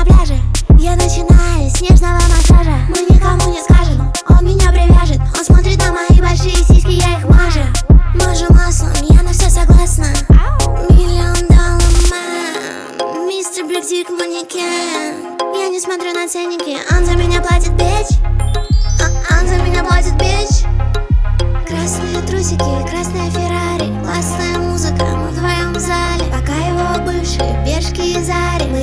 пляже. Я начинаю с нежного массажа. Мы никому не скажем, он меня привяжет. Он смотрит на мои большие сиськи, я их мажу. Мажу маслом, я на все согласна. $1 000 000 man, мистер Блэкдик манекен. Я не смотрю на ценники, он за меня платит, бич. Он за меня платит, бич. Красные трусики, красная Феррари, классная музыка, мы вдвоем в зале. Пока его бывшие пешки и зари.